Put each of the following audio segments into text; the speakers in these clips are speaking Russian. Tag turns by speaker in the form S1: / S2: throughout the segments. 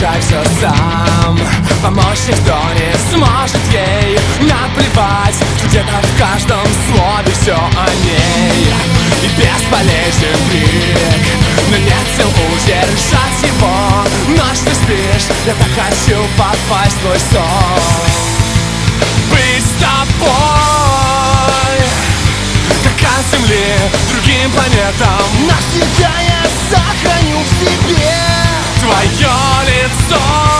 S1: решай все сам. Помочь никто не сможет ей. Наплевать, где-то в каждом слове все о ней. И бесполезен крик, но нет сил удержать его. Ночь ты спишь, я так хочу попасть в твой сон. Быть с тобой, как от Земли другим планетам.
S2: Навсегда я сохраню в себе
S1: Твое лицо.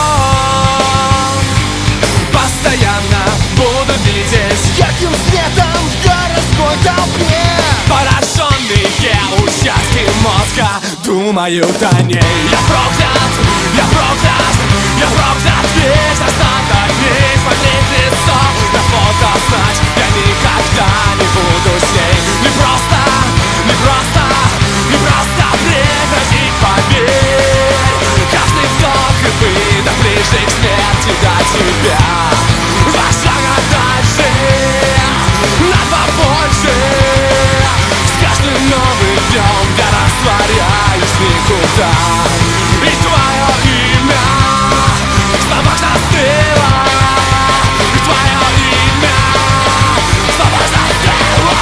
S1: Постоянно буду видеть
S2: ярким светом в городской толпе.
S1: пораженные участки мозга думают о ней. Я проклят, я проклят, я проклят. Весь остаток дней смотреть лицо на фото, знать я никогда не буду с ней. Не просто, не просто, не просто прекратить, поверь. Каждый вдох и выдох ближе к смерти до тебя. Два шага дальше, на два больше. С каждым новым днем я растворяюсь никуда. И твое имя в словах застыло. И твое имя в словах застыло.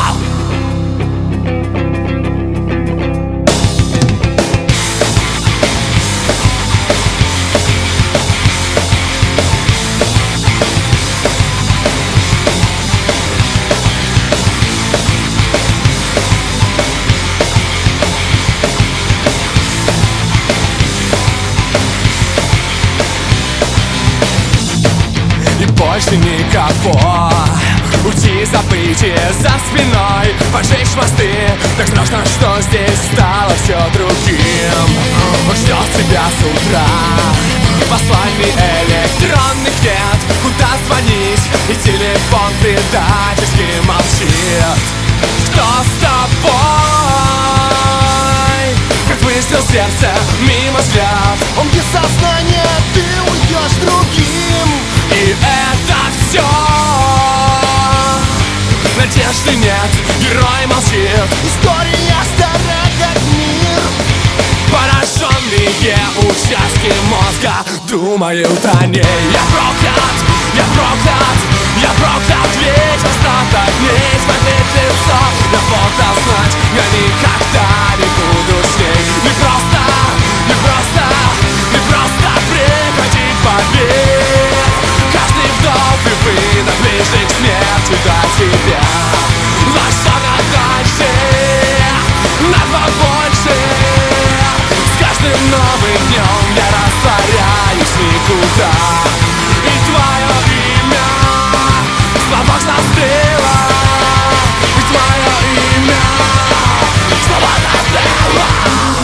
S1: Больше никого. Уйти, забыть и за спиной поджечь мосты. Так страшно, что здесь стало все другим. Он ждет тебя с утра. Посланный электронных нет. Куда звонить? И телефон предательски молчит. Кто с тобой? Как выстрел сердца мимо взгляд.
S2: Он без сознания, ты уйдешь другим.
S1: И это все. Надежды нет, герой молчит.
S2: История стара, как мир.
S1: Пораженные участки мозга думают о ней. Я проклят, я проклят, я проклят. Весь остаток дней смотреть лицо на фото, знать я никогда не буду с ней. Не просто, не просто, не просто прекратить, поверь. Каждый вдох и выдох ближе к смерти до тебя. Два шага дальше, на два больше. С каждым новым днем я растворяюсь никуда. И твое имя в словах застыло. И твое имя в словах застыло.